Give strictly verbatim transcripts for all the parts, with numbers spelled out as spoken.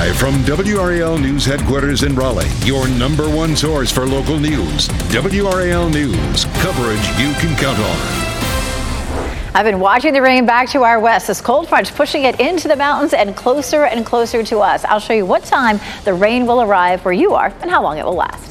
Live from W R A L News headquarters in Raleigh, your number one source for local news. W R A L News, coverage you can count on. I've been watching the rain back to our west. This cold front's pushing it into the mountains and closer and closer to us. I'll show you what time the rain will arrive where you are and how long it will last.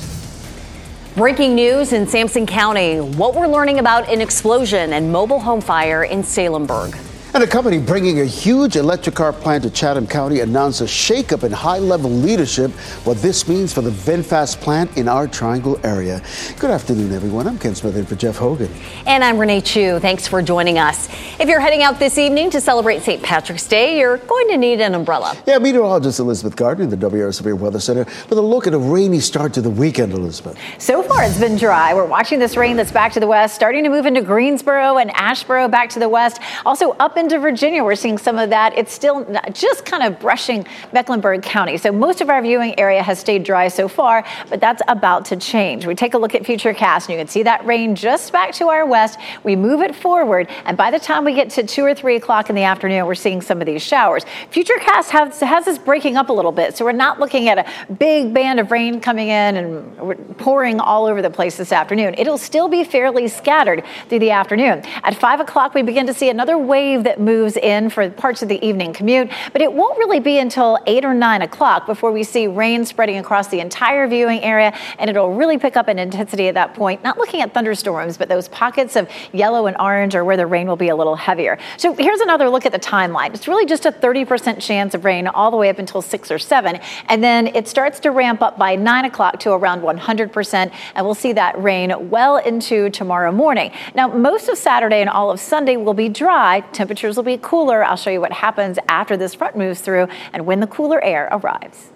Breaking news in Sampson County. What we're learning about an explosion and mobile home fire in Salemburg. And a company bringing a huge electric car plant to Chatham County announced a shakeup in high-level leadership. What this means for the VinFast plant in our Triangle area. Good afternoon, everyone. I'm Ken Smith in for Jeff Hogan. And I'm Renee Chu. Thanks for joining us. If you're heading out this evening to celebrate Saint Patrick's Day, you're going to need an umbrella. Yeah, meteorologist Elizabeth Gardner in the W R Severe Weather Center with a look at a rainy start to the weekend, Elizabeth. So far, it's been dry. We're watching this rain that's back to the west, starting to move into Greensboro and Asheboro back to the west. Also up into Virginia, we're seeing some of that. It's still just kind of brushing Mecklenburg County. So most of our viewing area has stayed dry so far, but that's about to change. We take a look at Futurecast, and you can see that rain just back to our west. We move it forward, and by the time we get to two or three o'clock in the afternoon, we're seeing some of these showers. Futurecast has, has us breaking up a little bit, so we're not looking at a big band of rain coming in and pouring all over the place this afternoon. It'll still be fairly scattered through the afternoon. At five o'clock, we begin to see another wave that moves in for parts of the evening commute, but it won't really be until eight or nine o'clock before we see rain spreading across the entire viewing area, and it'll really pick up in intensity at that point. Not looking at thunderstorms, but those pockets of yellow and orange are where the rain will be a little heavier. So here's another look at the timeline. It's really just a thirty percent chance of rain all the way up until six or seven, and then it starts to ramp up by nine o'clock to around one hundred percent, and we'll see that rain well into tomorrow morning. Now, most of Saturday and all of Sunday will be dry. Temperatures will be cooler. I'll show you what happens after this front moves through and when the cooler air arrives.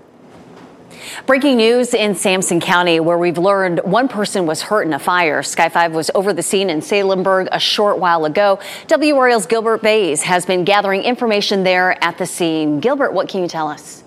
Breaking news in Sampson County, where we've learned one person was hurt in a fire. Sky five was over the scene in Salemburg a short while ago. W R A L's Gilbert Bays has been gathering information there at the scene. Gilbert, what can you tell us?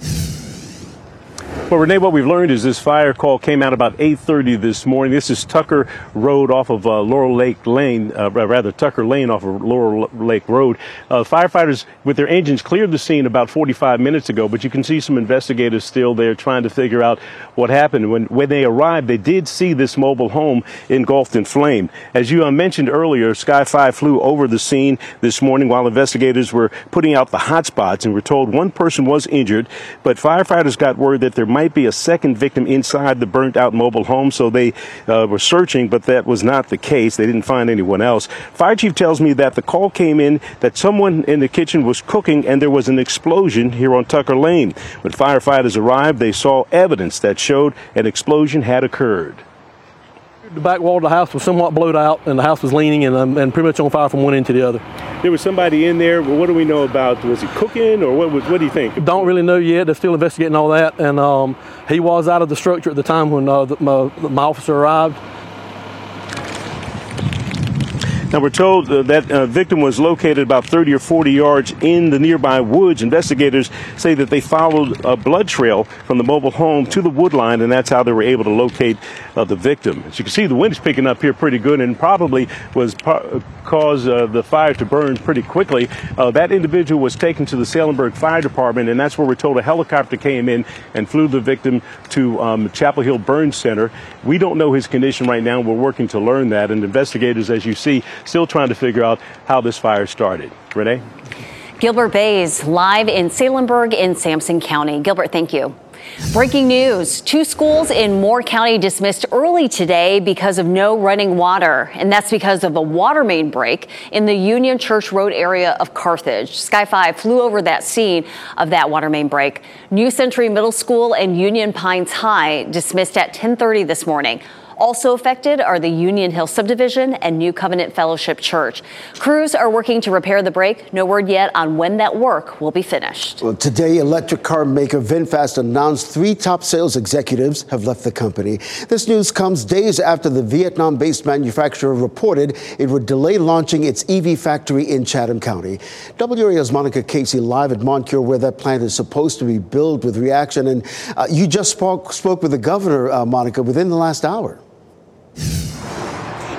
Well, Renee, what we've learned is this fire call came out about eight thirty this morning. This is Tucker Road off of uh, Laurel Lake Lane, uh, rather Tucker Lane off of Laurel Lake Road. Uh, firefighters with their engines cleared the scene about forty-five minutes ago, but you can see some investigators still there trying to figure out what happened. When, when they arrived, they did see this mobile home engulfed in flame. As you uh, mentioned earlier, Sky five flew over the scene this morning while investigators were putting out the hot spots, and we're told one person was injured, but firefighters got word that there might be a second victim inside the burnt out mobile home, so they uh, were searching, but that was not the case. They didn't find anyone else. Fire chief tells me that the call came in that someone in the kitchen was cooking and there was an explosion here on Tucker Lane. When firefighters arrived, they saw evidence that showed an explosion had occurred. The back wall of the house was somewhat blowed out, and the house was leaning and, um, and pretty much on fire from one end to the other. There was somebody in there. What do we know about? Was he cooking, or what? Was, what do you think? Don't really know yet. They're still investigating all that, and um, he was out of the structure at the time when uh, the, my, my officer arrived. Now, we're told uh, that uh, victim was located about thirty or forty yards in the nearby woods. Investigators say that they followed a blood trail from the mobile home to the wood line, and that's how they were able to locate uh, the victim. As you can see, the wind is picking up here pretty good and probably was par- caused uh, the fire to burn pretty quickly. Uh, that individual was taken to the Salemburg Fire Department, and that's where we're told a helicopter came in and flew the victim to um, Chapel Hill Burn Center. We don't know his condition right now. We're working to learn that, and investigators, as you see, still trying to figure out how this fire started. Renee? Gilbert Bays, live in Salemburg in Sampson County. Gilbert, thank you. Breaking news. Two schools in Moore County dismissed early today because of no running water. And that's because of a water main break in the Union Church Road area of Carthage. Sky five flew over that scene of that water main break. New Century Middle School and Union Pines High dismissed at ten thirty this morning. Also affected are the Union Hill Subdivision and New Covenant Fellowship Church. Crews are working to repair the break. No word yet on when that work will be finished. Well, today, electric car maker VinFast announced three top sales executives have left the company. This news comes days after the Vietnam-based manufacturer reported it would delay launching its E V factory in Chatham County. W R A L's Monica Casey live at Moncure, where that plant is supposed to be built with reaction. And uh, you just spoke, spoke with the governor, uh, Monica, within the last hour.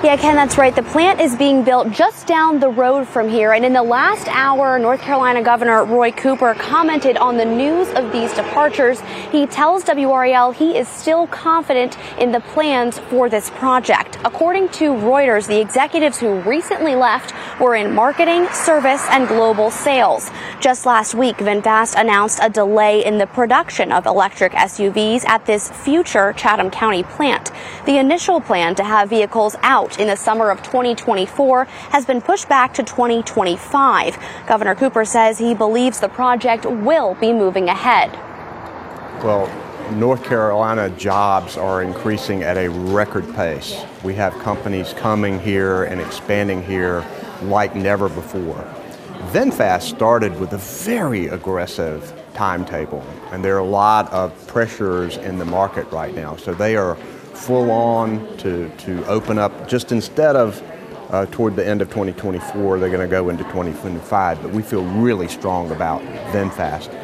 Yeah, Ken, that's right. The plant is being built just down the road from here. And in the last hour, North Carolina Governor Roy Cooper commented on the news of these departures. He tells W R A L he is still confident in the plans for this project. According to Reuters, the executives who recently left were in marketing, service, and global sales. Just last week, VinFast announced a delay in the production of electric S U Vs at this future Chatham County plant. The initial plan to have vehicles out in the summer of twenty twenty-four has been pushed back to twenty twenty-five. Governor Cooper says he believes the project will be moving ahead. Well, North Carolina jobs are increasing at a record pace. We have companies coming here and expanding here like never before. VinFast started with a very aggressive timetable, and there are a lot of pressures in the market right now. So they are full on to, to open up, just instead of uh, toward the end of twenty twenty-four, they're going to go into twenty twenty-five. But we feel really strong about VinFast.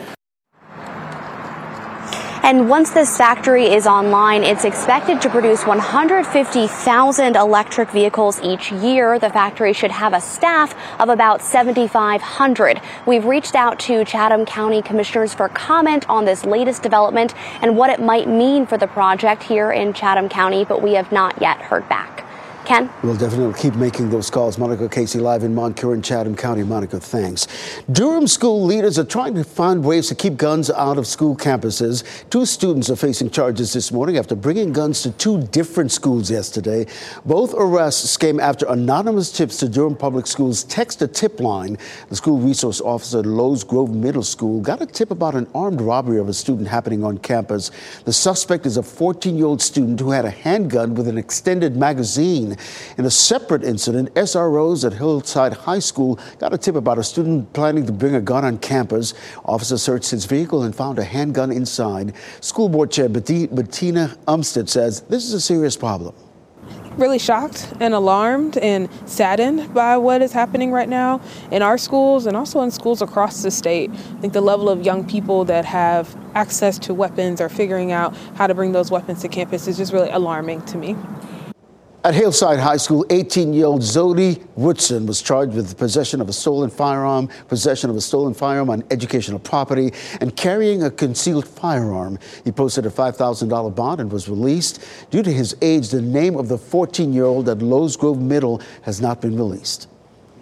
And once this factory is online, it's expected to produce one hundred fifty thousand electric vehicles each year. The factory should have a staff of about seventy-five hundred. We've reached out to Chatham County commissioners for comment on this latest development and what it might mean for the project here in Chatham County, but we have not yet heard back. Ken? We'll definitely keep making those calls. Monica Casey live in Montcure and Chatham County. Monica, thanks. Durham school leaders are trying to find ways to keep guns out of school campuses. Two students are facing charges this morning after bringing guns to two different schools yesterday. Both arrests came after anonymous tips to Durham Public Schools text a tip line. The school resource officer at Lowe's Grove Middle School got a tip about an armed robbery of a student happening on campus. The suspect is a fourteen-year-old student who had a handgun with an extended magazine. In a separate incident, S R Os at Hillside High School got a tip about a student planning to bring a gun on campus. Officers searched his vehicle and found a handgun inside. School Board Chair Bettina Umstead says this is a serious problem. Really shocked and alarmed and saddened by what is happening right now in our schools and also in schools across the state. I think the level of young people that have access to weapons or figuring out how to bring those weapons to campus is just really alarming to me. At Hillside High School, eighteen-year-old Zodi Woodson was charged with possession of a stolen firearm, possession of a stolen firearm on educational property, and carrying a concealed firearm. He posted a five thousand dollars bond and was released. Due to his age, the name of the fourteen-year-old at Lowe's Grove Middle has not been released.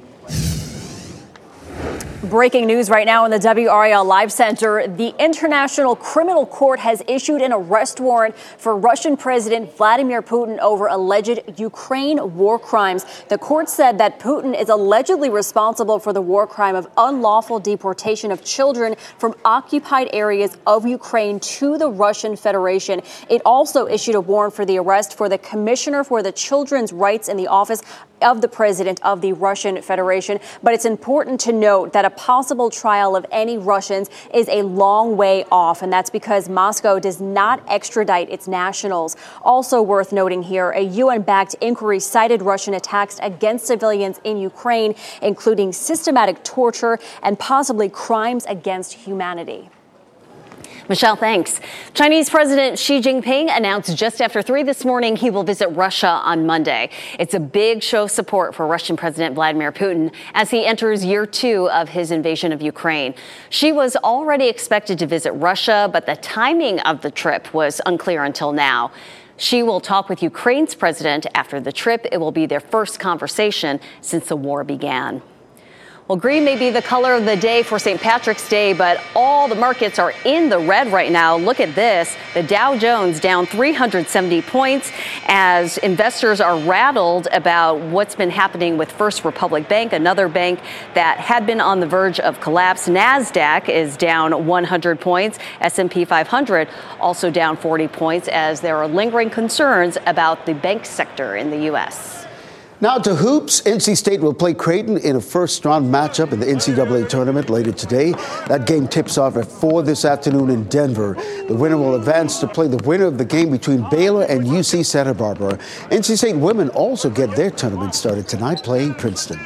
Breaking news right now in the W R A L Live Center. The International Criminal Court has issued an arrest warrant for Russian President Vladimir Putin over alleged Ukraine war crimes. The court said that Putin is allegedly responsible for the war crime of unlawful deportation of children from occupied areas of Ukraine to the Russian Federation. It also issued a warrant for the arrest for the Commissioner for the Children's Rights in the office of the president of the Russian Federation. But it's important to note that a possible trial of any Russians is a long way off, and that's because Moscow does not extradite its nationals. Also worth noting here, a U N-backed inquiry cited Russian attacks against civilians in Ukraine, including systematic torture and possibly crimes against humanity. Michelle, thanks. Chinese President Xi Jinping announced just after three this morning he will visit Russia on Monday. It's a big show of support for Russian President Vladimir Putin as he enters year two of his invasion of Ukraine. Xi was already expected to visit Russia, but the timing of the trip was unclear until now. Xi will talk with Ukraine's president after the trip. It will be their first conversation since the war began. Well, green may be the color of the day for Saint Patrick's Day, but all the markets are in the red right now. Look at this. The Dow Jones down three hundred seventy points as investors are rattled about what's been happening with First Republic Bank, another bank that had been on the verge of collapse. NASDAQ is down one hundred points. S and P five hundred also down forty points as there are lingering concerns about the bank sector in the U S. Now to hoops. N C State will play Creighton in a first-round matchup in the N C double A tournament later today. That game tips off at four this afternoon in Denver. The winner will advance to play the winner of the game between Baylor and U C Santa Barbara. N C State women also get their tournament started tonight playing Princeton.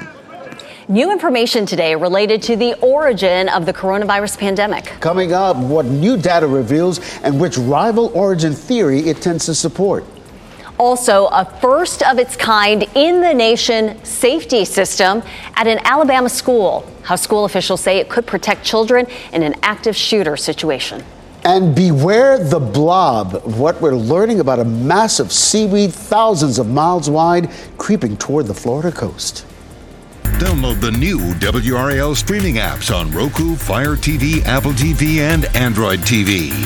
New information today related to the origin of the coronavirus pandemic. Coming up, what new data reveals and which rival origin theory it tends to support. Also, a first of its kind in the nation safety system at an Alabama school. How school officials say it could protect children in an active shooter situation. And beware the blob, what we're learning about a massive seaweed thousands of miles wide creeping toward the Florida coast. Download the new W R A L streaming apps on Roku, Fire T V, Apple T V, and Android T V.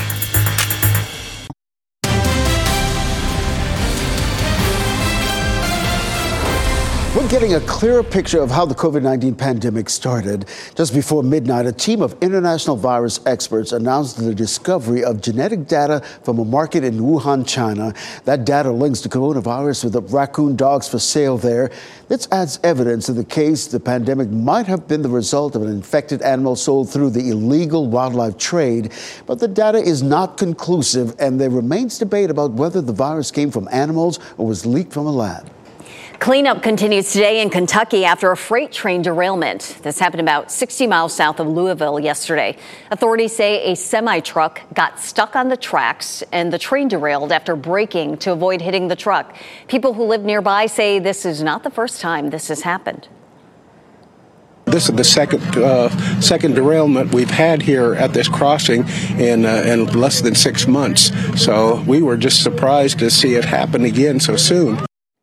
We're getting a clearer picture of how the COVID nineteen pandemic started. Just before midnight, a team of international virus experts announced the discovery of genetic data from a market in Wuhan, China. That data links the coronavirus with the raccoon dogs for sale there. This adds evidence in the case the pandemic might have been the result of an infected animal sold through the illegal wildlife trade. But the data is not conclusive, and there remains debate about whether the virus came from animals or was leaked from a lab. Cleanup continues today in Kentucky after a freight train derailment. This happened about sixty miles south of Louisville yesterday. Authorities say a semi-truck got stuck on the tracks and the train derailed after braking to avoid hitting the truck. People who live nearby say this is not the first time this has happened. This is the second uh, second derailment we've had here at this crossing in uh, in less than six months. So we were just surprised to see it happen again so soon.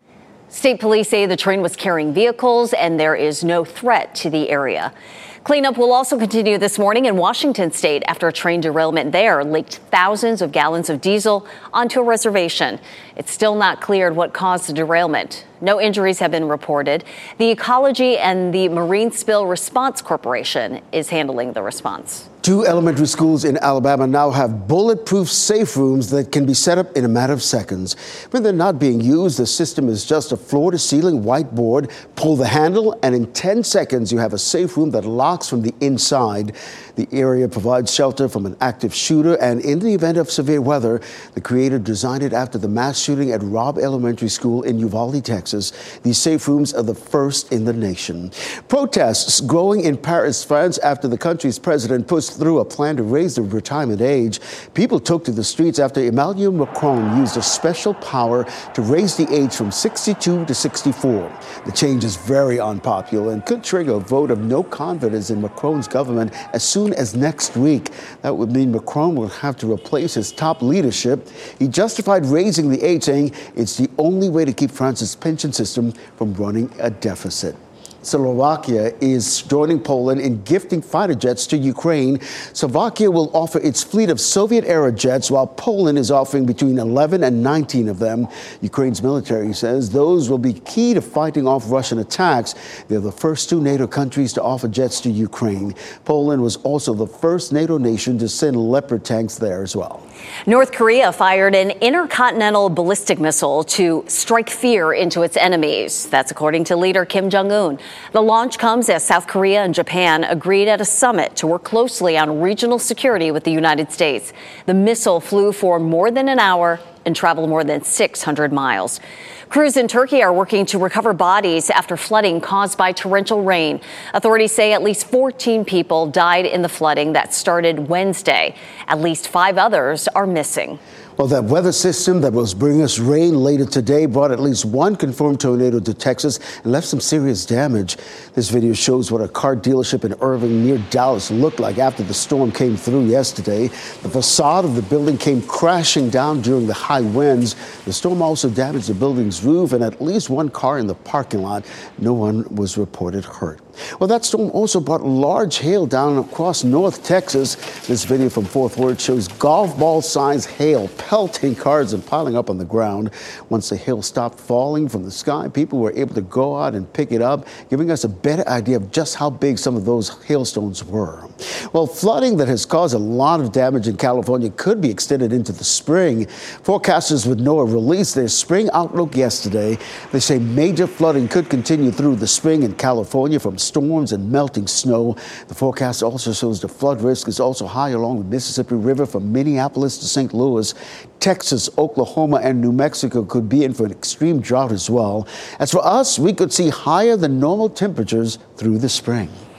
State police say the train was carrying vehicles and there is no threat to the area. Cleanup will also continue this morning in Washington state after a train derailment there leaked thousands of gallons of diesel onto a reservation. It's still not cleared what caused the derailment. No injuries have been reported. The Ecology and the Marine Spill Response Corporation is handling the response. Two elementary schools in Alabama now have bulletproof safe rooms that can be set up in a matter of seconds. When they're not being used, the system is just a floor-to-ceiling whiteboard. Pull the handle, and in ten seconds, you have a safe room that locks from the inside. The area provides shelter from an active shooter, and in the event of severe weather, the creator designed it after the mass shooting at Robb Elementary School in Uvalde, Texas. These safe rooms are the first in the nation. Protests growing in Paris, France, after the country's president pushed through a plan to raise the retirement age. People took to the streets after Emmanuel Macron used a special power to raise the age from sixty-two to sixty-four. The change is very unpopular and could trigger a vote of no confidence in Macron's government as soon as next week. That would mean Macron will have to replace his top leadership. He justified raising the age, saying it's the only way to keep France's pension system from running a deficit. Slovakia is joining Poland in gifting fighter jets to Ukraine. Slovakia will offer its fleet of Soviet-era jets, while Poland is offering between eleven and nineteen of them. Ukraine's military says those will be key to fighting off Russian attacks. They're the first two NATO countries to offer jets to Ukraine. Poland was also the first NATO nation to send Leopard tanks there as well. North Korea fired an intercontinental ballistic missile to strike fear into its enemies. That's according to leader Kim Jong-un. The launch comes as South Korea and Japan agreed at a summit to work closely on regional security with the United States. The missile flew for more than an hour and traveled more than six hundred miles. Crews in Turkey are working to recover bodies after flooding caused by torrential rain. Authorities say at least fourteen people died in the flooding that started Wednesday. At least five others are missing. Well, that weather system that was bringing us rain later today brought at least one confirmed tornado to Texas and left some serious damage. This video shows what a car dealership in Irving near Dallas looked like after the storm came through yesterday. The facade of the building came crashing down during the high winds. The storm also damaged the building's roof and at least one car in the parking lot. No one was reported hurt. Well, that storm also brought large hail down across North Texas. This video from Fourth Ward shows golf ball-sized hail pelting cars and piling up on the ground. Once the hail stopped falling from the sky, people were able to go out and pick it up, giving us a better idea of just how big some of those hailstones were. Well, flooding that has caused a lot of damage in California could be extended into the spring. Forecasters with NOAA released their spring outlook yesterday. They say major flooding could continue through the spring in California from storms and melting snow. The forecast also shows the flood risk is also high along the Mississippi River from Minneapolis to Saint Louis. Texas, Oklahoma, and New Mexico could be in for an extreme drought as well. As for us, we could see higher than normal temperatures through the spring.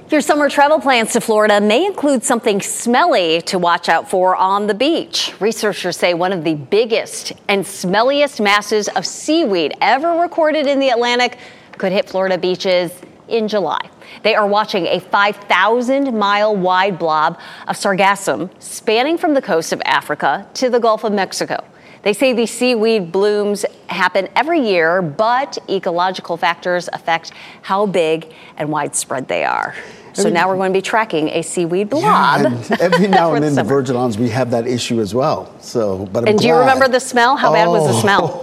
Your summer travel plans to Florida may include something smelly to watch out for on the beach. Researchers say one of the biggest and smelliest masses of seaweed ever recorded in the Atlantic could hit Florida beaches in July. They are watching a five thousand mile wide blob of sargassum spanning from the coast of Africa to the Gulf of Mexico. They say these seaweed blooms happen every year, but ecological factors affect how big and widespread they are. So I mean, now we're going to be tracking a seaweed blob. Yeah, and every now and then the the Virgin Islands, we have that issue as well. So, but I'm and do glad. you remember the smell? How oh, bad was the smell?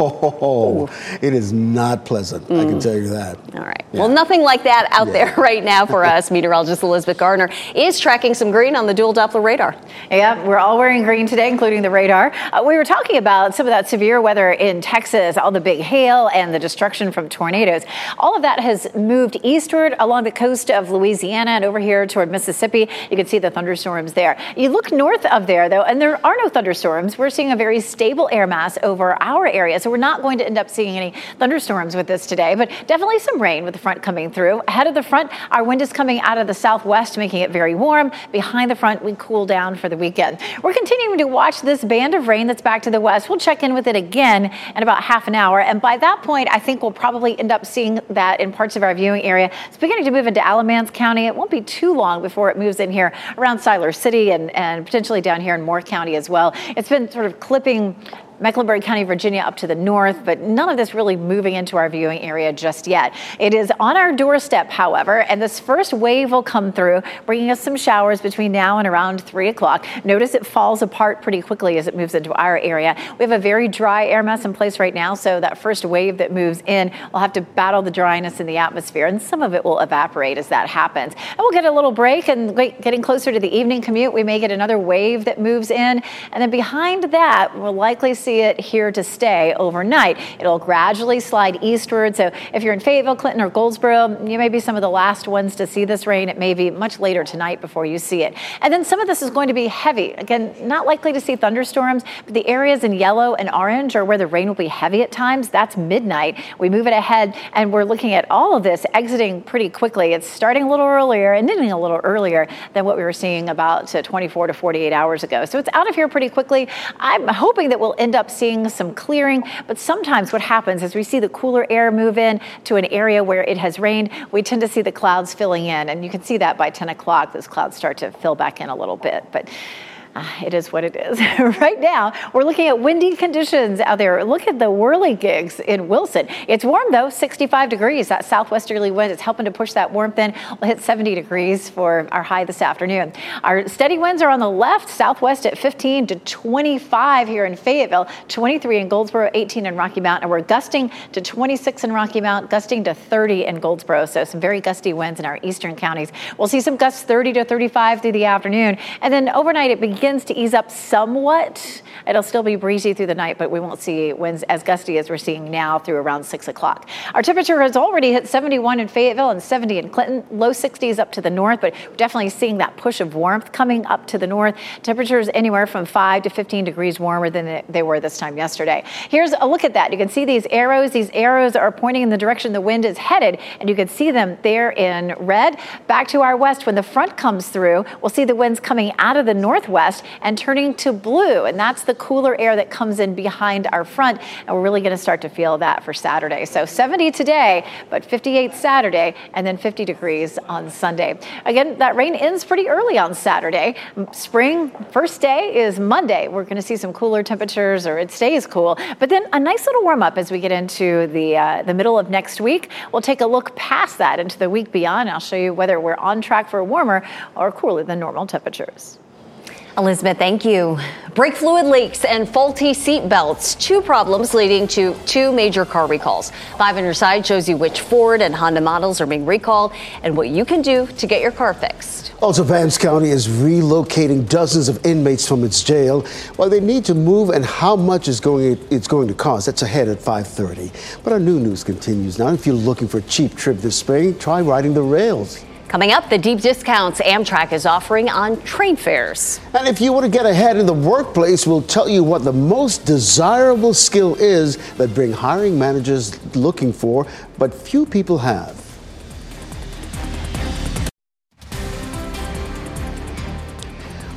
Oh, it is not pleasant. Mm. I can tell you that. All right. Yeah. Well, nothing like that out yeah. there right now for us. Meteorologist Elizabeth Gardner is tracking some green on the dual Doppler radar. Yeah, we're all wearing green today, including the radar. Uh, we were talking about some of that severe weather in Texas, all the big hail and the destruction from tornadoes. All of that has moved eastward along the coast of Louisiana and over here toward Mississippi. You can see the thunderstorms there. You look north of there, though, and there are no thunderstorms. We're seeing a very stable air mass over our area, so we're not going to end up seeing any thunderstorms with this today, but definitely some rain with the front coming through. Ahead of the front, our wind is coming out of the southwest, making it very warm. Behind the front, we cool down for the weekend. We're continuing to watch this band of rain that's back to the west. We'll check in with it again in about half an hour, and by that point, I think we'll probably end up seeing that in parts of our viewing area. It's beginning to move into Alamance County. It won't be too long before it moves in here around Siler City and, and potentially down here in Moore County as well. It's been sort of clipping Mecklenburg County, Virginia up to the north, but none of this really moving into our viewing area just yet. It is on our doorstep, however, and this first wave will come through, bringing us some showers between now and around three o'clock. Notice it falls apart pretty quickly as it moves into our area. We have a very dry air mass in place right now, so that first wave that moves in will have to battle the dryness in the atmosphere, and some of it will evaporate as that happens. And we'll get a little break, and getting closer to the evening commute, we may get another wave that moves in, and then behind that, we'll likely see see it here to stay overnight. It'll gradually slide eastward. So if you're in Fayetteville, Clinton, or Goldsboro, you may be some of the last ones to see this rain. It may be much later tonight before you see it. And then some of this is going to be heavy. Again, not likely to see thunderstorms, but the areas in yellow and orange are where the rain will be heavy at times. That's midnight. We move it ahead, and we're looking at all of this exiting pretty quickly. It's starting a little earlier and ending a little earlier than what we were seeing about uh, twenty-four to forty-eight hours ago. So it's out of here pretty quickly. I'm hoping that we'll end up seeing some clearing, but sometimes what happens is we see the cooler air move in to an area where it has rained. We tend to see the clouds filling in, and you can see that by ten o'clock, those clouds start to fill back in a little bit. But Uh, it is what it is. Right now, we're looking at windy conditions out there. Look at the whirligigs in Wilson. It's warm, though, sixty-five degrees. That southwesterly wind is helping to push that warmth in. We'll hit seventy degrees for our high this afternoon. Our steady winds are on the left, southwest at fifteen to twenty-five here in Fayetteville, twenty-three in Goldsboro, eighteen in Rocky Mount, and we're gusting to twenty-six in Rocky Mount, gusting to thirty in Goldsboro. So some very gusty winds in our eastern counties. We'll see some gusts thirty to thirty-five through the afternoon, and then overnight it begins begins to ease up somewhat. It'll still be breezy through the night, but we won't see winds as gusty as we're seeing now through around six o'clock. Our temperature has already hit seventy-one in Fayetteville and seventy in Clinton, low sixties up to the north, but we're definitely seeing that push of warmth coming up to the north. Temperatures anywhere from five to fifteen degrees warmer than they were this time yesterday. Here's a look at that. You can see these arrows. These arrows are pointing in the direction the wind is headed, and you can see them there in red. Back to our west, when the front comes through, we'll see the winds coming out of the northwest and turning to blue, and that's the cooler air that comes in behind our front, and we're really going to start to feel that for Saturday. So seventy today, but fifty-eight Saturday, and then fifty degrees on Sunday. Again, that rain ends pretty early on Saturday. Spring first day is Monday. We're going to see some cooler temperatures, or it stays cool, but then a nice little warm up as we get into the uh, the middle of next week. We'll take a look past that into the week beyond. I'll show you whether we're on track for warmer or cooler than normal temperatures. Elizabeth, thank you. Brake fluid leaks and faulty seat belts, two problems leading to two major car recalls. Five on your side shows you which Ford and Honda models are being recalled and what you can do to get your car fixed. Also, Vance County is relocating dozens of inmates from its jail. While they need to move and how much is going it's going to cost, that's ahead at five thirty. But our new news continues now. If you're looking for a cheap trip this spring, try riding the rails. Coming up, the deep discounts Amtrak is offering on train fares. And if you want to get ahead in the workplace, we'll tell you what the most desirable skill is that bring hiring managers looking for, but few people have.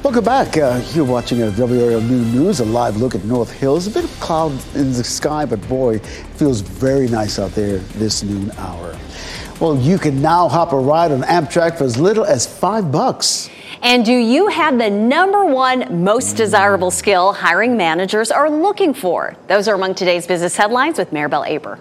Welcome back. Uh, you're watching a W R L Noon News, a live look at North Hills. A bit of cloud in the sky, but boy, it feels very nice out there this noon hour. Well, you can now hop a ride on Amtrak for as little as five bucks. And do you have the number one most desirable skill hiring managers are looking for? Those are among today's business headlines with Maribel Aber.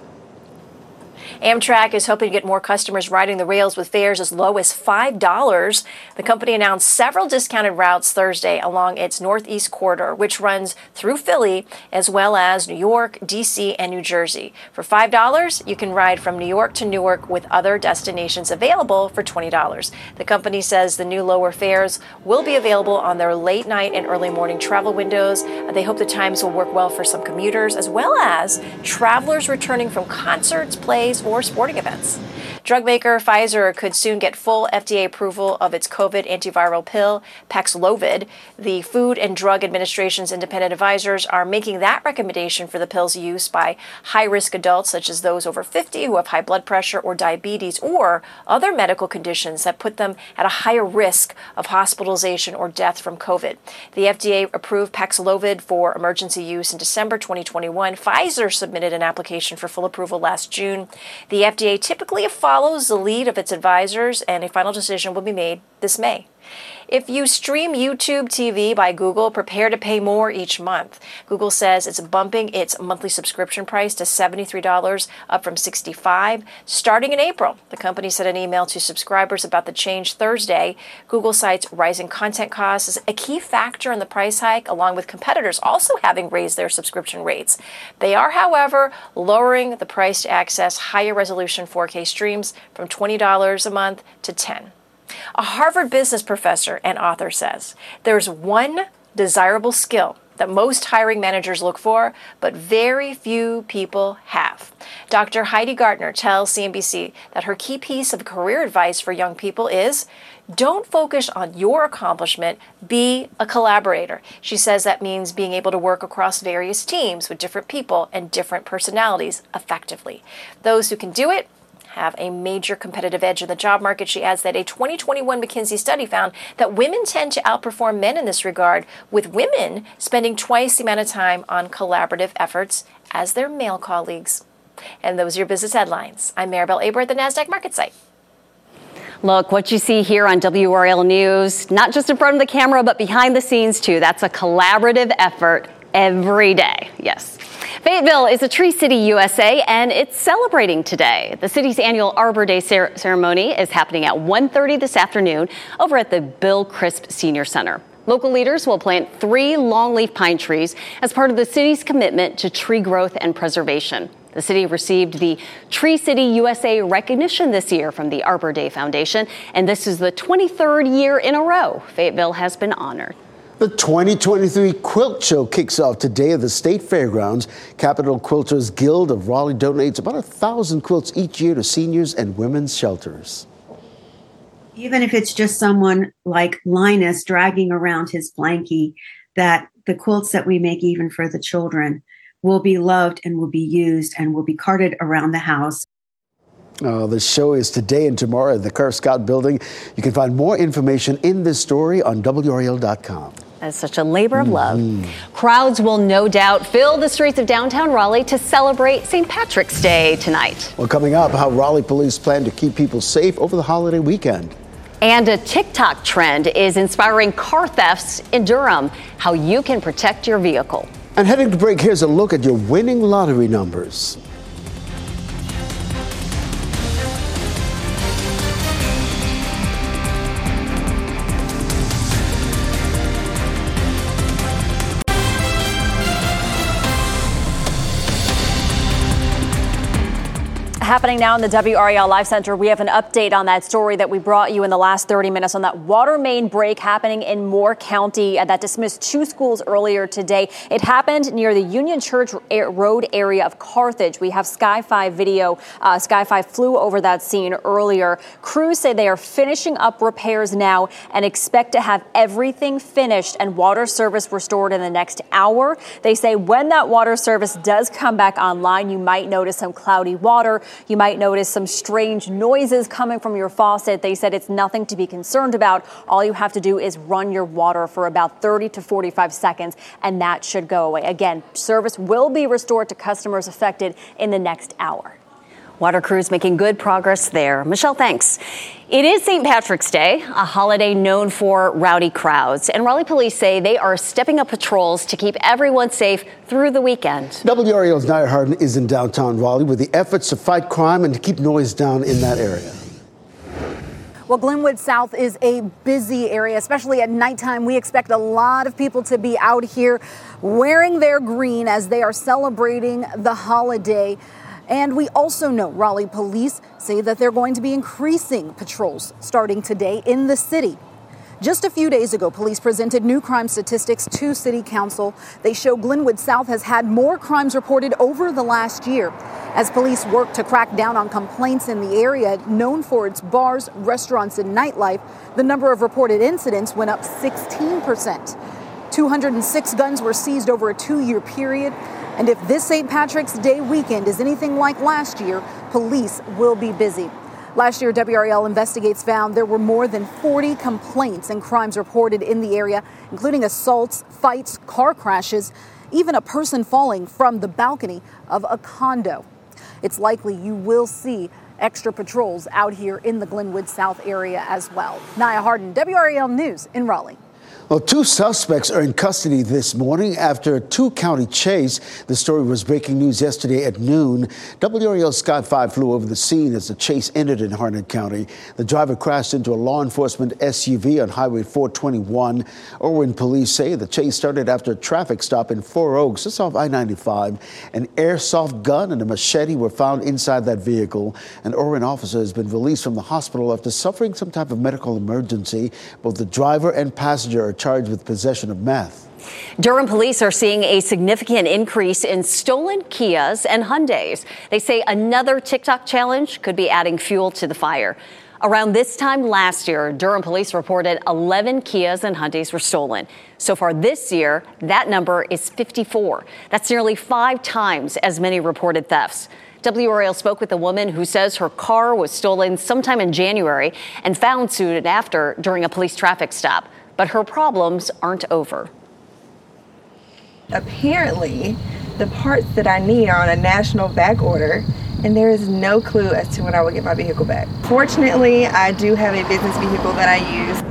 Amtrak is hoping to get more customers riding the rails with fares as low as five dollars. The company announced several discounted routes Thursday along its Northeast corridor, which runs through Philly as well as New York, D C, and New Jersey. For five dollars, you can ride from New York to Newark with other destinations available for twenty dollars. The company says the new lower fares will be available on their late night and early morning travel windows. They hope the times will work well for some commuters as well as travelers returning from concerts, plays, or sporting events. Drug maker Pfizer could soon get full F D A approval of its COVID antiviral pill, Paxlovid. The Food and Drug Administration's independent advisors are making that recommendation for the pill's use by high-risk adults, such as those over fifty who have high blood pressure or diabetes or other medical conditions that put them at a higher risk of hospitalization or death from COVID. The F D A approved Paxlovid for emergency use in December twenty twenty-one. Pfizer submitted an application for full approval last June. The F D A typically follows the lead of its advisors, and a final decision will be made this May. If you stream YouTube T V by Google, prepare to pay more each month. Google says it's bumping its monthly subscription price to seventy-three dollars, up from sixty-five dollars, starting in April. The company sent an email to subscribers about the change Thursday. Google cites rising content costs as a key factor in the price hike, along with competitors also having raised their subscription rates. They are, however, lowering the price to access higher resolution four K streams from twenty dollars a month to ten dollars. A Harvard business professor and author says there's one desirable skill that most hiring managers look for, but very few people have. Doctor Heidi Gardner tells C N B C that her key piece of career advice for young people is don't focus on your accomplishment, be a collaborator. She says that means being able to work across various teams with different people and different personalities effectively. Those who can do it have a major competitive edge in the job market. She adds that a twenty twenty-one McKinsey study found that women tend to outperform men in this regard, with women spending twice the amount of time on collaborative efforts as their male colleagues. And those are your business headlines. I'm Maribel Aber at the NASDAQ Market Site. Look, what you see here on W R L News, not just in front of the camera, but behind the scenes too. That's a collaborative effort every day. Yes. Fayetteville is a Tree City, U S A, and it's celebrating today. The city's annual Arbor Day cer- ceremony is happening at one thirty this afternoon over at the Bill Crisp Senior Center. Local leaders will plant three longleaf pine trees as part of the city's commitment to tree growth and preservation. The city received the Tree City U S A recognition this year from the Arbor Day Foundation, and this is the twenty-third year in a row Fayetteville has been honored. The twenty twenty-three Quilt Show kicks off today at the State Fairgrounds. Capital Quilters Guild of Raleigh donates about a thousand quilts each year to seniors and women's shelters. Even if it's just someone like Linus dragging around his blankie, that the quilts that we make even for the children will be loved and will be used and will be carted around the house. Uh, the show is today and tomorrow at the Kerr Scott Building. You can find more information in this story on W R L dot com. That's such a labor of love. Mm-hmm. Crowds will no doubt fill the streets of downtown Raleigh to celebrate Saint Patrick's Day tonight. Well, coming up, how Raleigh police plan to keep people safe over the holiday weekend. And a TikTok trend is inspiring car thefts in Durham, how you can protect your vehicle. And heading to break, here's a look at your winning lottery numbers. Happening now in the W R A L Live Center, we have an update on that story that we brought you in the last thirty minutes on that water main break happening in Moore County that dismissed two schools earlier today. It happened near the Union Church Road area of Carthage. We have Sky five video. Uh, Sky five flew over that scene earlier. Crews say they are finishing up repairs now and expect to have everything finished and water service restored in the next hour. They say when that water service does come back online, you might notice some cloudy water You might notice some strange noises coming from your faucet. They said it's nothing to be concerned about. All you have to do is run your water for about thirty to forty-five seconds, and that should go away. Again, service will be restored to customers affected in the next hour. Water crews making good progress there. Michelle, thanks. It is Saint Patrick's Day, a holiday known for rowdy crowds. And Raleigh police say they are stepping up patrols to keep everyone safe through the weekend. W R A L's Nia Harden is in downtown Raleigh with the efforts to fight crime and to keep noise down in that area. Well, Glenwood South is a busy area, especially at nighttime. We expect a lot of people to be out here wearing their green as they are celebrating the holiday. And we also know Raleigh police say that they're going to be increasing patrols starting today in the city. Just a few days ago, police presented new crime statistics to City Council. They show Glenwood South has had more crimes reported over the last year. As police work to crack down on complaints in the area known for its bars, restaurants, and nightlife, the number of reported incidents went up sixteen percent. two hundred six guns were seized over a two-year period. And if this Saint Patrick's Day weekend is anything like last year, police will be busy. Last year, W R A L Investigates found there were more than forty complaints and crimes reported in the area, including assaults, fights, car crashes, even a person falling from the balcony of a condo. It's likely you will see extra patrols out here in the Glenwood South area as well. Nia Harden, W R A L News in Raleigh. Well, two suspects are in custody this morning after a two-county chase. The story was breaking news yesterday at noon. W R A L's Scott five flew over the scene as the chase ended in Harnett County. The driver crashed into a law enforcement S U V on Highway four twenty-one. Irwin police say the chase started after a traffic stop in Four Oaks, just off I ninety-five. An airsoft gun and a machete were found inside that vehicle. An Irwin officer has been released from the hospital after suffering some type of medical emergency. Both the driver and passenger are charged with possession of meth. Durham police are seeing a significant increase in stolen Kias and Hyundais. They say another TikTok challenge could be adding fuel to the fire. Around this time last year, Durham police reported eleven Kias and Hyundais were stolen. So far this year, that number is fifty-four. That's nearly five times as many reported thefts. W R A L spoke with a woman who says her car was stolen sometime in January and found soon after during a police traffic stop. But her problems aren't over. Apparently, the parts that I need are on a national back order, and there is no clue as to when I will get my vehicle back. Fortunately, I do have a business vehicle that I use.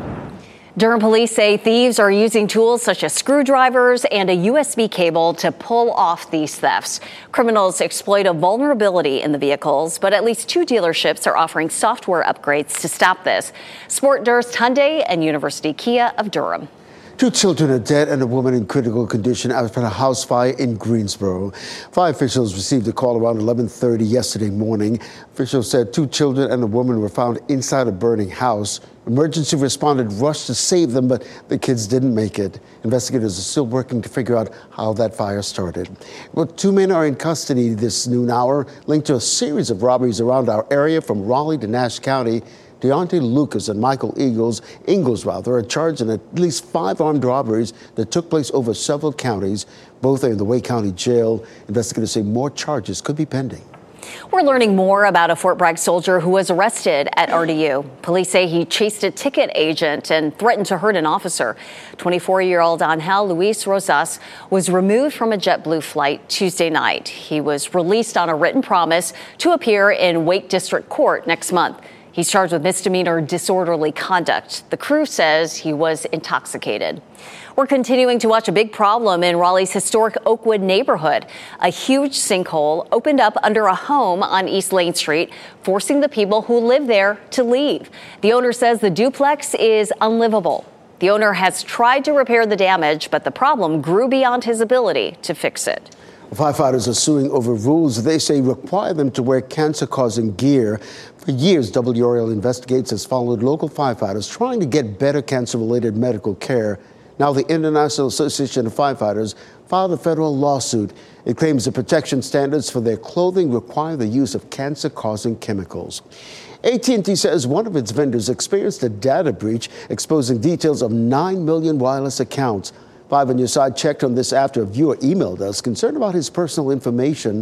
Durham police say thieves are using tools such as screwdrivers and a U S B cable to pull off these thefts. Criminals exploit a vulnerability in the vehicles, but at least two dealerships are offering software upgrades to stop this. Sport Durst Hyundai and University Kia of Durham. Two children are dead and a woman in critical condition after a house fire in Greensboro. Fire officials received a call around eleven thirty yesterday morning. Officials said two children and a woman were found inside a burning house. Emergency responders rushed to save them, but the kids didn't make it. Investigators are still working to figure out how that fire started. Well, two men are in custody this noon hour, linked to a series of robberies around our area from Raleigh to Nash County. Deontay Lucas and Michael Eagles, Ingalls rather, are charged in at least five armed robberies that took place over several counties. Both are in the Wake County Jail. Investigators say more charges could be pending. We're learning more about a Fort Bragg soldier who was arrested at R D U. Police say he chased a ticket agent and threatened to hurt an officer. twenty-four-year-old Angel Luis Rosas was removed from a JetBlue flight Tuesday night. He was released on a written promise to appear in Wake District Court next month. He's charged with misdemeanor disorderly conduct. The crew says he was intoxicated. We're continuing to watch a big problem in Raleigh's historic Oakwood neighborhood. A huge sinkhole opened up under a home on East Lane Street, forcing the people who live there to leave. The owner says the duplex is unlivable. The owner has tried to repair the damage, but the problem grew beyond his ability to fix it. Firefighters are suing over rules they say require them to wear cancer-causing gear. For years, W R A L Investigates has followed local firefighters trying to get better cancer-related medical care. Now the International Association of Firefighters filed a federal lawsuit. It claims the protection standards for their clothing require the use of cancer-causing chemicals. A T and T says one of its vendors experienced a data breach exposing details of nine million wireless accounts. Five on Your Side checked on this after a viewer emailed us concerned about his personal information.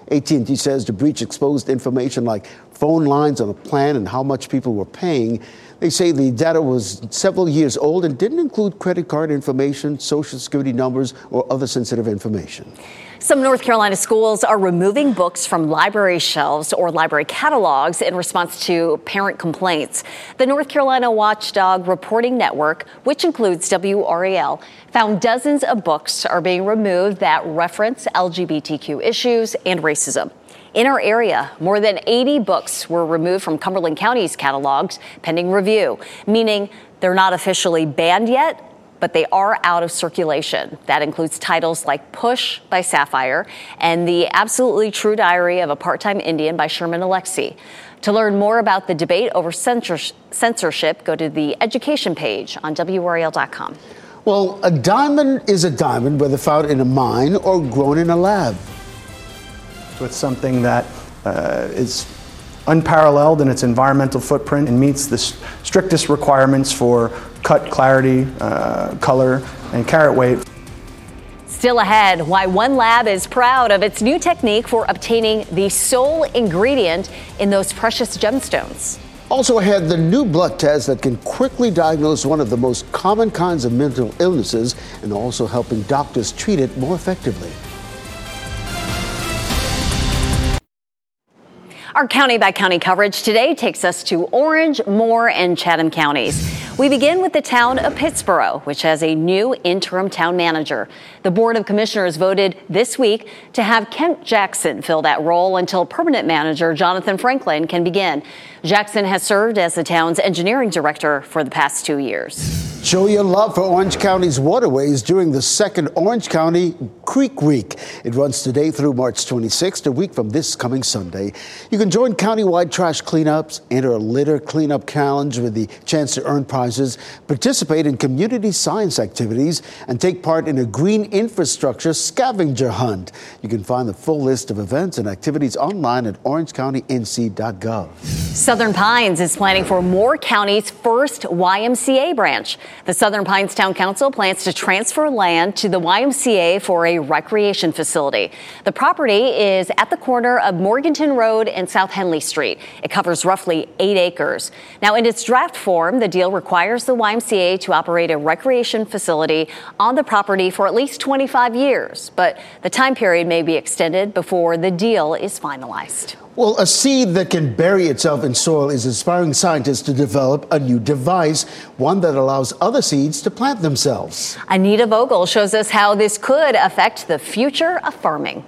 A T and T says the breach exposed information like phone lines on a plan and how much people were paying. They say the data was several years old and didn't include credit card information, social security numbers, or other sensitive information. Some North Carolina schools are removing books from library shelves or library catalogs in response to parent complaints. The North Carolina Watchdog Reporting Network, which includes W R A L, found dozens of books are being removed that reference L G B T Q issues and racism. In our area, more than eighty books were removed from Cumberland County's catalogs pending review, meaning they're not officially banned yet, but they are out of circulation. That includes titles like Push by Sapphire and The Absolutely True Diary of a Part-Time Indian by Sherman Alexie. To learn more about the debate over censorship, go to the education page on W R A L dot com. Well, a diamond is a diamond, whether found in a mine or grown in a lab. With something that uh, is unparalleled in its environmental footprint and meets the strictest requirements for cut clarity, uh, color, and carat weight. Still ahead, why one lab is proud of its new technique for obtaining the sole ingredient in those precious gemstones. Also ahead, the new blood test that can quickly diagnose one of the most common kinds of mental illnesses and also helping doctors treat it more effectively. Our county by county coverage today takes us to Orange, Moore, and Chatham counties. We begin with the town of Pittsboro, which has a new interim town manager. The Board of Commissioners voted this week to have Kent Jackson fill that role until permanent manager Jonathan Franklin can begin. Jackson has served as the town's engineering director for the past two years. Show your love for Orange County's waterways during the second Orange County Creek Week. It runs today through March twenty-sixth, a week from this coming Sunday. You can join countywide trash cleanups, enter a litter cleanup challenge with the chance to earn prizes, participate in community science activities, and take part in a green infrastructure scavenger hunt. You can find the full list of events and activities online at orange county n c dot gov. Southern Pines is planning for Moore County's first Y M C A branch. The Southern Pines Town Council plans to transfer land to the Y M C A for a recreation facility. The property is at the corner of Morganton Road and South Henley Street. It covers roughly eight acres. Now, in its draft form, the deal requires the Y M C A to operate a recreation facility on the property for at least twenty-five years, but the time period may be extended before the deal is finalized. Well, a seed that can bury itself in soil is inspiring scientists to develop a new device, one that allows other seeds to plant themselves. Anita Vogel shows us how this could affect the future of farming.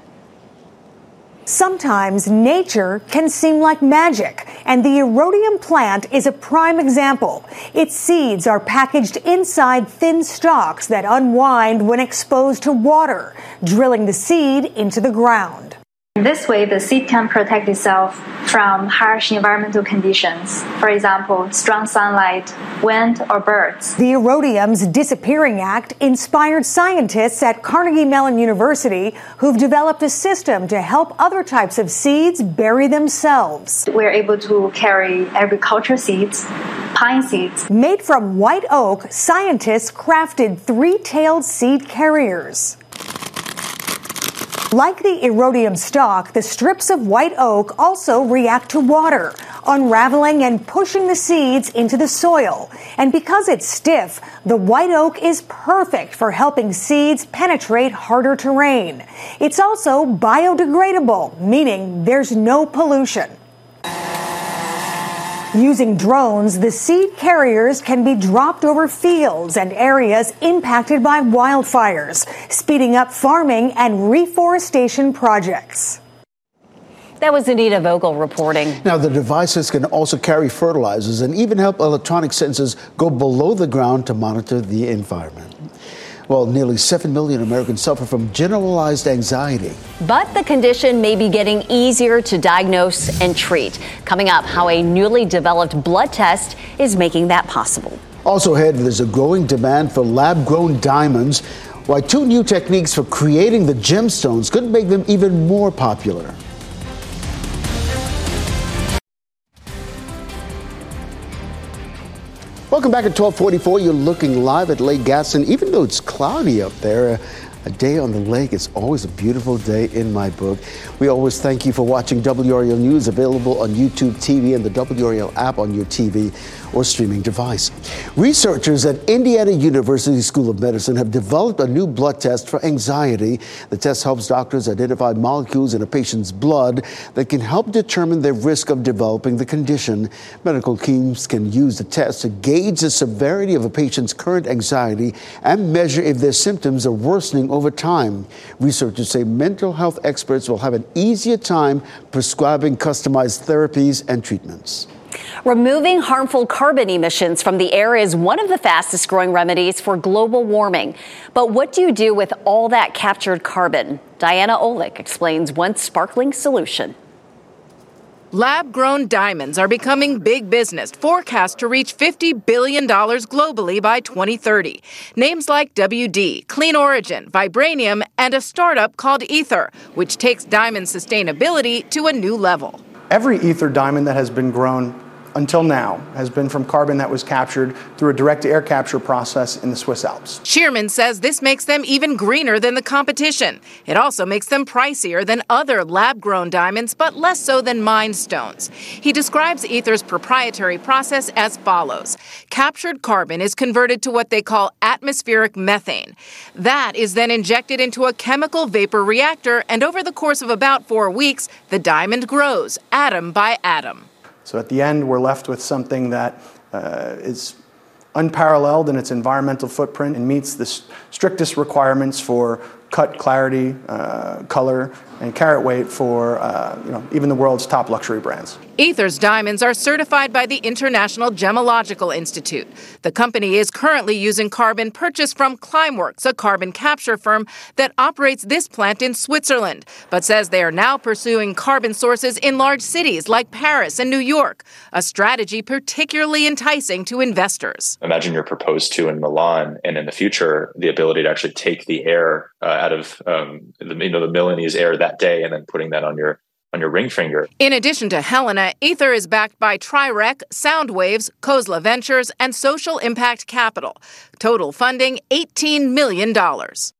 Sometimes nature can seem like magic, and the erodium plant is a prime example. Its seeds are packaged inside thin stalks that unwind when exposed to water, drilling the seed into the ground. This way, the seed can protect itself from harsh environmental conditions, for example, strong sunlight, wind, or birds. The Erodium's Disappearing Act inspired scientists at Carnegie Mellon University who've developed a system to help other types of seeds bury themselves. We're able to carry agriculture seeds, pine seeds. Made from white oak, scientists crafted three-tailed seed carriers. Like the erodium stalk, the strips of white oak also react to water, unraveling and pushing the seeds into the soil. And because it's stiff, the white oak is perfect for helping seeds penetrate harder terrain. It's also biodegradable, meaning there's no pollution. Using drones, the seed carriers can be dropped over fields and areas impacted by wildfires, speeding up farming and reforestation projects. That was Anita Vogel reporting. Now, the devices can also carry fertilizers and even help electronic sensors go below the ground to monitor the environment. Well, nearly seven million Americans suffer from generalized anxiety. But the condition may be getting easier to diagnose and treat. Coming up, how a newly developed blood test is making that possible. Also ahead, there's a growing demand for lab-grown diamonds, why two new techniques for creating the gemstones could make them even more popular. Welcome back at twelve forty-four. You're looking live at Lake Gaston. Even though it's cloudy up there, A day on the lake is always a beautiful day in my book. We always thank you for watching W R A L News, available on YouTube T V and the W R A L app on your T V or streaming device. Researchers at Indiana University School of Medicine have developed a new blood test for anxiety. The test helps doctors identify molecules in a patient's blood that can help determine their risk of developing the condition. Medical teams can use the test to gauge the severity of a patient's current anxiety and measure if their symptoms are worsening over time. Researchers say mental health experts will have an easier time prescribing customized therapies and treatments. Removing harmful carbon emissions from the air is one of the fastest growing remedies for global warming. But what do you do with all that captured carbon? Diana Olick explains one sparkling solution. Lab-grown diamonds are becoming big business, forecast to reach fifty billion dollars globally by twenty thirty. Names like W D, Clean Origin, Vibranium, and a startup called Aether, which takes diamond sustainability to a new level. Every Aether diamond that has been grown until now has been from carbon that was captured through a direct air capture process in the Swiss Alps. Shearman says this makes them even greener than the competition. It also makes them pricier than other lab-grown diamonds, but less so than mined stones. He describes Aether's proprietary process as follows. Captured carbon is converted to what they call atmospheric methane. That is then injected into a chemical vapor reactor, and over the course of about four weeks, the diamond grows, atom by atom. So at the end, we're left with something that uh, is unparalleled in its environmental footprint and meets the st- strictest requirements for cut, clarity, uh, color, and carat weight for uh, you know, even the world's top luxury brands. Aether's diamonds are certified by the International Gemological Institute. The company is currently using carbon purchased from Climeworks, a carbon capture firm that operates this plant in Switzerland, but says they are now pursuing carbon sources in large cities like Paris and New York, a strategy particularly enticing to investors. Imagine you're proposed to in Milan, and in the future, the ability to actually take the air uh, out of um, the, you know, the Milanese air that day and then putting that on your on your ring finger. In addition to Helena, Aether is backed by Trirec, Soundwaves, Khosla Ventures, and Social Impact Capital. Total funding eighteen million dollars.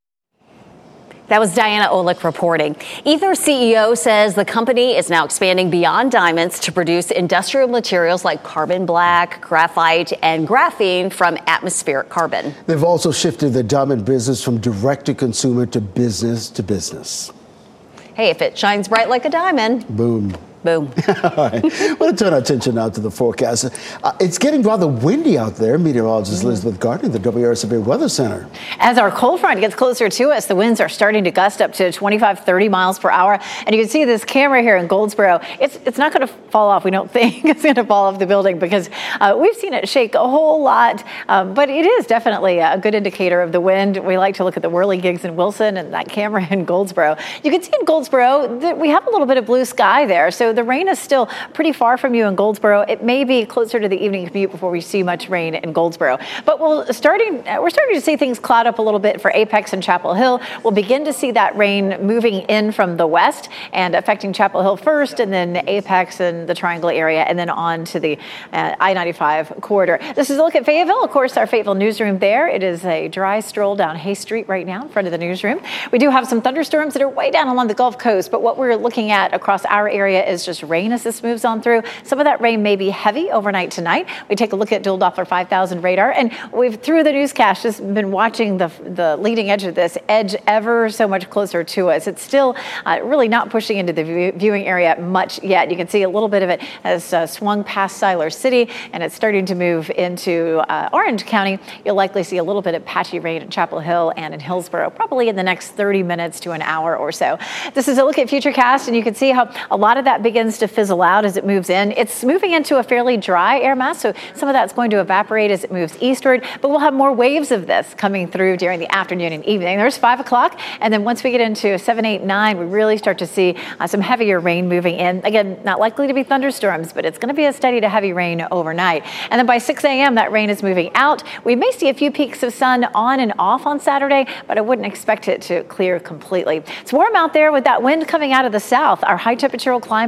That was Diana Olick reporting. Aether C E O says the company is now expanding beyond diamonds to produce industrial materials like carbon black, graphite, and graphene from atmospheric carbon. They've also shifted the diamond business from direct to consumer to business to business. Hey, if it shines bright like a diamond. Boom. Boom. All right. I want to turn our attention now to the forecast. Uh, it's getting rather windy out there. Meteorologist mm-hmm. Elizabeth Gardner, the W R A L Severe Weather Center. As our cold front gets closer to us, the winds are starting to gust up to twenty-five, thirty miles per hour. And you can see this camera here in Goldsboro. It's it's not going to fall off. We don't think it's going to fall off the building because uh, we've seen it shake a whole lot. Um, but it is definitely a good indicator of the wind. We like to look at the whirligigs in Wilson and that camera in Goldsboro. You can see in Goldsboro that we have a little bit of blue sky there. So the rain is still pretty far from you in Goldsboro. It may be closer to the evening commute before we see much rain in Goldsboro. But we'll starting, we're starting to see things cloud up a little bit for Apex and Chapel Hill. We'll begin to see that rain moving in from the west and affecting Chapel Hill first, and then Apex and the Triangle area, and then on to the uh, I ninety-five corridor. This is a look at Fayetteville. Of course, our Fayetteville newsroom there. It is a dry stroll down Hay Street right now in front of the newsroom. We do have some thunderstorms that are way down along the Gulf Coast, but what we're looking at across our area is just rain as this moves on through. Some of that rain may be heavy overnight tonight. We take a look at dual Doppler five thousand radar, and we've, through the newscast, just been watching the the leading edge of this edge ever so much closer to us. It's still uh, really not pushing into the view, viewing area much yet. You can see a little bit of it has uh, swung past Siler City, and it's starting to move into uh, Orange County. You'll likely see a little bit of patchy rain in Chapel Hill and in Hillsborough, probably in the next thirty minutes to an hour or so. This is a look at Futurecast, and you can see how a lot of that begins to fizzle out as it moves in. It's moving into a fairly dry air mass, so some of that's going to evaporate as it moves eastward, but we'll have more waves of this coming through during the afternoon and evening. There's five o'clock, and then once we get into seven, eight, nine, we really start to see uh, some heavier rain moving in. Again, not likely to be thunderstorms, but it's going to be a steady to heavy rain overnight. And then by six a.m., that rain is moving out. We may see a few peaks of sun on and off on Saturday, but I wouldn't expect it to clear completely. It's warm out there with that wind coming out of the south. Our high temperature will climb to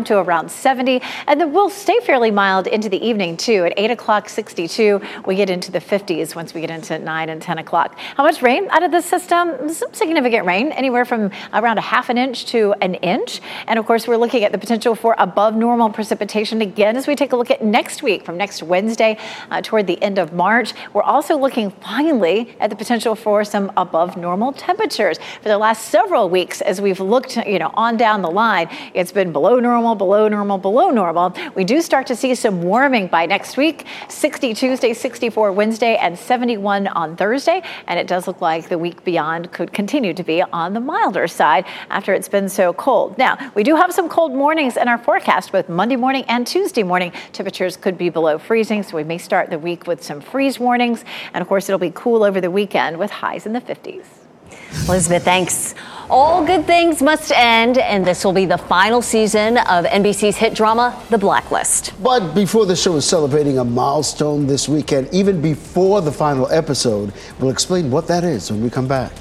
to around seventy, and then we'll stay fairly mild into the evening too. At eight o'clock, sixty-two. We get into the fifties once we get into nine and ten o'clock. How much rain out of the system? Some significant rain, anywhere from around a half an inch to an inch. And of course, we're looking at the potential for above normal precipitation again as we take a look at next week, from next Wednesday uh, toward the end of March. We're also looking finally at the potential for some above normal temperatures. For the last several weeks, as we've looked, you know, on down the line, it's been below normal, below normal, below normal. We do start to see some warming by next week. sixty Tuesday, sixty-four Wednesday, and seventy-one on Thursday. And it does look like the week beyond could continue to be on the milder side after it's been so cold. Now, we do have some cold mornings in our forecast, both Monday morning and Tuesday morning. Temperatures could be below freezing, so we may start the week with some freeze warnings. And of course, it'll be cool over the weekend with highs in the fifties. Elizabeth, thanks. All good things must end, and this will be the final season of N B C's hit drama, The Blacklist. But before the show is celebrating a milestone this weekend, even before the final episode, we'll explain what that is when we come back.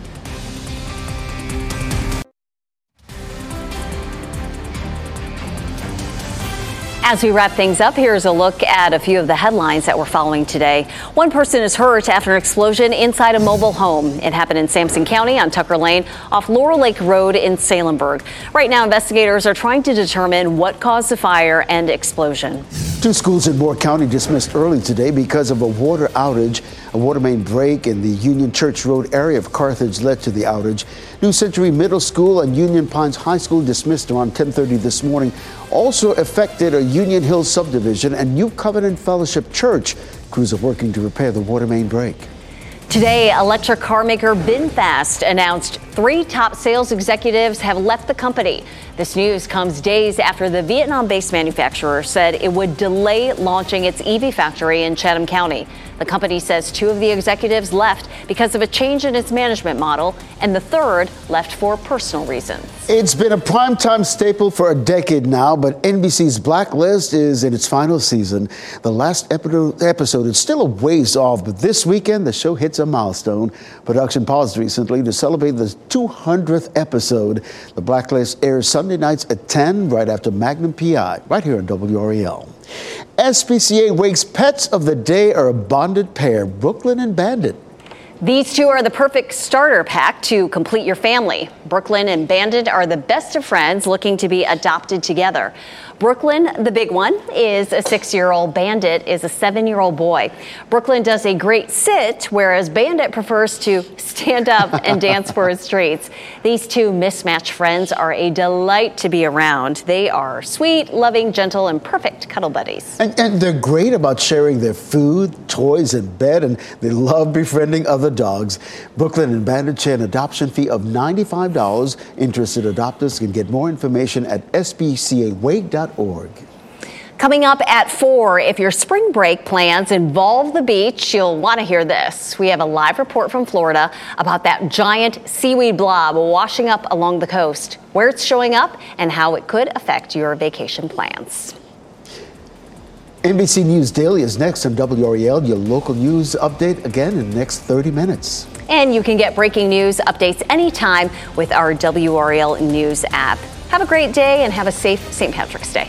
As we wrap things up, here's a look at a few of the headlines that we're following today. One person is hurt after an explosion inside a mobile home. It happened in Sampson County on Tucker Lane off Laurel Lake Road in Salemburg. Right now, investigators are trying to determine what caused the fire and explosion. Two schools in Moore County dismissed early today because of a water outage. A water main break in the Union Church Road area of Carthage led to the outage. New Century Middle School and Union Pines High School dismissed around ten thirty this morning. Also affected a Union Hills subdivision and New Covenant Fellowship Church. Crews are working to repair the water main break. Today, electric car maker VinFast announced three top sales executives have left the company. This news comes days after the Vietnam-based manufacturer said it would delay launching its E V factory in Chatham County. The company says two of the executives left because of a change in its management model, and the third left for personal reasons. It's been a primetime staple for a decade now, but N B C's Blacklist is in its final season. The last episode is still a ways off, but this weekend the show hits a milestone. Production paused recently to celebrate the two hundredth episode. The Blacklist airs Sunday nights at ten, right after Magnum P I, right here on W R A L. S P C A Wake's pets of the day are a bonded pair, Brooklyn and Bandit. These two are the perfect starter pack to complete your family. Brooklyn and Bandit are the best of friends looking to be adopted together. Brooklyn, the big one, is a six-year-old. Bandit is a seven-year-old boy. Brooklyn does a great sit, whereas Bandit prefers to stand up and dance for his treats. These two mismatched friends are a delight to be around. They are sweet, loving, gentle, and perfect cuddle buddies. And, and they're great about sharing their food, toys, and bed, and they love befriending other dogs. Brooklyn and Bandit share an adoption fee of ninety-five dollars. Interested adopters can get more information at S P C A wake dot org. Coming up at four, if your spring break plans involve the beach, you'll want to hear this. We have a live report from Florida about that giant seaweed blob washing up along the coast, where it's showing up and how it could affect your vacation plans. N B C News Daily is next on W R A L. Your local news update again in the next thirty minutes. And you can get breaking news updates anytime with our W R A L News app. Have a great day and have a safe Saint Patrick's Day.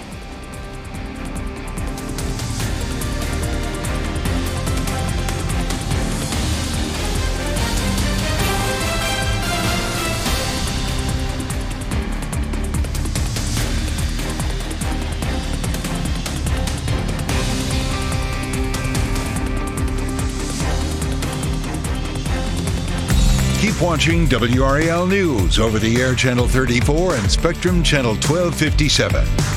Keep watching W R A L News over the air channel thirty-four and Spectrum channel twelve fifty-seven.